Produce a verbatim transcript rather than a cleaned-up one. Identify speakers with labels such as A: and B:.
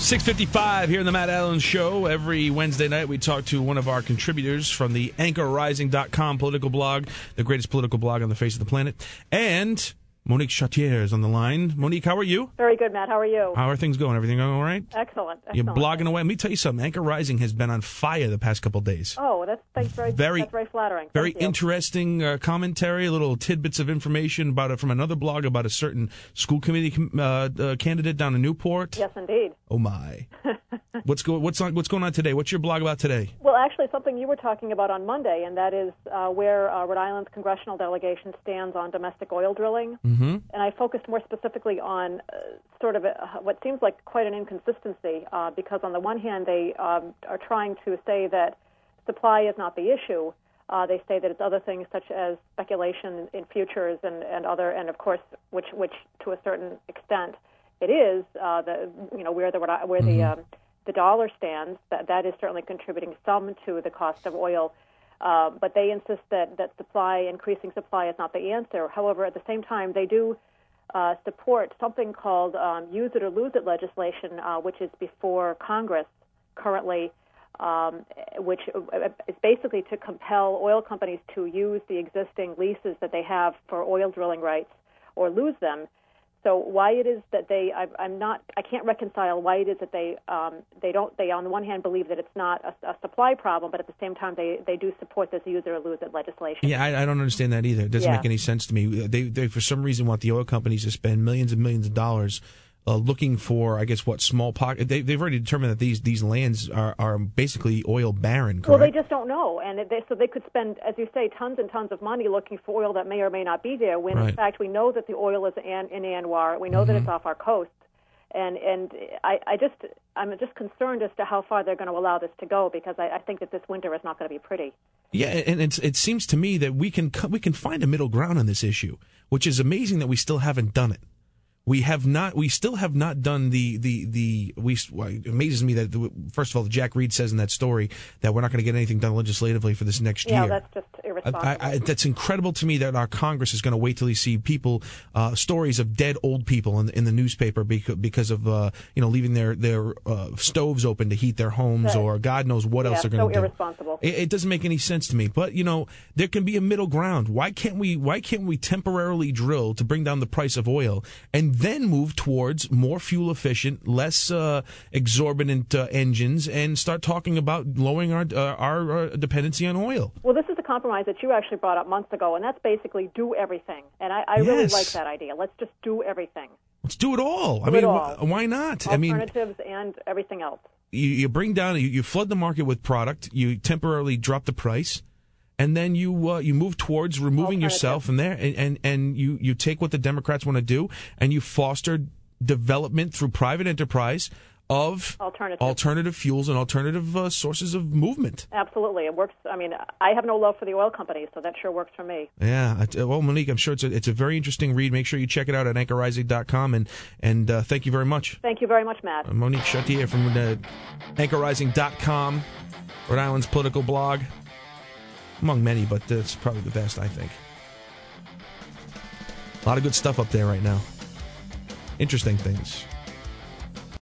A: six fifty-five here in the Matt Allen Show. Every Wednesday night, we talk to one of our contributors from the anchor rising dot com political blog, the greatest political blog on the face of the planet. And Monique Chartier is on the line. Monique, how are you?
B: Very good, Matt. How are you?
A: How are things going? Everything going all right?
B: Excellent. excellent.
A: You're blogging away. Let me tell you something. Anchor Rising has been on fire the past couple of days.
B: Oh, that's, thanks very,
A: very,
B: that's very flattering. Thank
A: very
B: you.
A: interesting uh, commentary, little tidbits of information about it from another blog about a certain school committee uh, uh, candidate down in Newport.
B: Yes, indeed.
A: Oh, my. what's, go- what's, on, what's going on today? What's your blog about today?
B: Well, actually, something you were talking about on Monday, and that is uh, where uh, Rhode Island's congressional delegation stands on domestic oil drilling.
A: Mm-hmm.
B: And I focused more specifically on uh, sort of a, what seems like quite an inconsistency, uh, because on the one hand, they um, are trying to say that supply is not the issue. Uh, they say that it's other things such as speculation in futures and, and other, and of course, which, which to a certain extent it is, uh, the you know where the where the um, the dollar stands. That that is certainly contributing some to the cost of oil. Uh, but they insist that, that supply, increasing supply is not the answer. However, at the same time, they do uh, support something called um, use it or lose it legislation, uh, which is before Congress currently, um, which is basically to compel oil companies to use the existing leases that they have for oil drilling rights or lose them. So why it is that they, I, I'm not, I can't reconcile why it is that they, um, they don't, they on the one hand believe that it's not a, a supply problem, but at the same time they, they do support this use it or lose it legislation.
A: Yeah, I, I don't understand that either. It doesn't
B: yeah.
A: make any sense to me. They, they, for some reason, want the oil companies to spend millions and millions of dollars uh, looking for, I guess, what, small pocket. They, they've already determined that these these lands are, are basically oil barren, correct?
B: Well, they just don't know, and they, so they could spend, as you say, tons and tons of money looking for oil that may or may not be there. When
A: right.
B: in fact we know that the oil is in, in Anwar, we know
A: mm-hmm.
B: that it's off our coast, and and I, I just I'm just concerned as to how far they're going to allow this to go, because I, I think that this winter is not going to be pretty.
A: Yeah, and it's, it seems to me that we can we can find a middle ground on this issue, which is amazing that we still haven't done it. We have not. We still have not done the the the. We well, it amazes me that the, first of all, Jack Reed says in that story that we're not going to get anything done legislatively for this next
B: yeah,
A: year.
B: Yeah, that's just irresponsible.
A: I, I, that's incredible to me that our Congress is going to wait till you see people uh, stories of dead old people in, in the newspaper because because of uh, you know leaving their their uh, stoves open to heat their homes, right. or God knows what
B: yeah,
A: else they're going to
B: so
A: do.
B: Irresponsible.
A: It, it doesn't make any sense to me. But you know there can be a middle ground. Why can't we? Why can't we temporarily drill to bring down the price of oil and then move towards towards more fuel efficient, less uh, exorbitant uh, engines, and start talking about lowering our, uh, our our dependency on oil?
B: Well, this is a compromise that you actually brought up months ago, and that's basically do everything. And I, I
A: yes.
B: really like that idea. Let's just do everything.
A: Let's do it all.
B: Do
A: I mean,
B: it all.
A: Wh- why not?
B: Alternatives
A: I mean,
B: and everything else.
A: You, you bring down, you, you flood the market with product, you temporarily drop the price, and then you uh, you move towards removing yourself from there, and, and, and you, you take what the Democrats want to do, and you foster development through private enterprise of
B: alternative,
A: alternative fuels and alternative uh, sources of movement.
B: Absolutely. It works. I mean, I have no love for the oil companies, so that sure works for me.
A: Yeah. Well, Monique, I'm sure it's a, it's a very interesting read. Make sure you check it out at anchor rising dot com, and, and uh, thank you very much.
B: Thank you very much, Matt.
A: Uh, Monique Chartier from uh, anchor rising dot com, Rhode Island's political blog, among many, but it's probably the best, I think. A lot of good stuff up there right now. Interesting things.